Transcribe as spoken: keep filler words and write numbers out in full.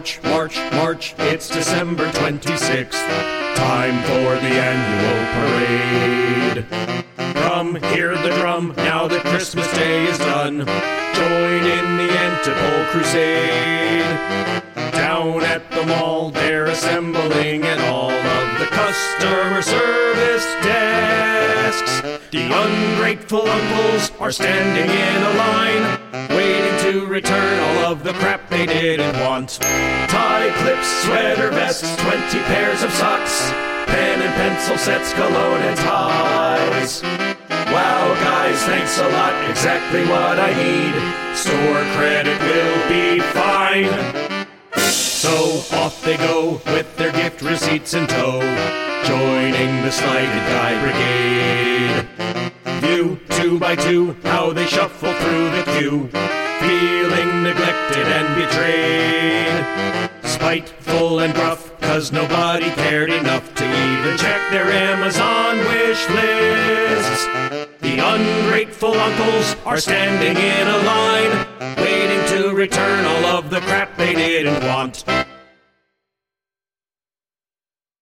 March, March, March, it's December twenty-sixth. Time for the annual parade. Drum, hear the drum, now that Christmas Day is done. Join in the Antipole Crusade. Down at the mall, they're assembling at all of the customer service desks. The ungrateful uncles are standing in a line, waiting to return all of the crap they didn't want. Tie clips, sweater vests, twenty pairs of socks, pen and pencil sets, cologne and ties. Wow, guys, thanks a lot, exactly what I need. Store credit will be fine. So off they go with their gift receipts in tow, joining the Slighted Guy Brigade. View, two by two, how they shuffle through the queue, feeling neglected and betrayed. Spiteful and gruff, cause nobody cared enough to even check their Amazon wish lists. The ungrateful uncles are standing in a line, waiting to return all of the crap they didn't want.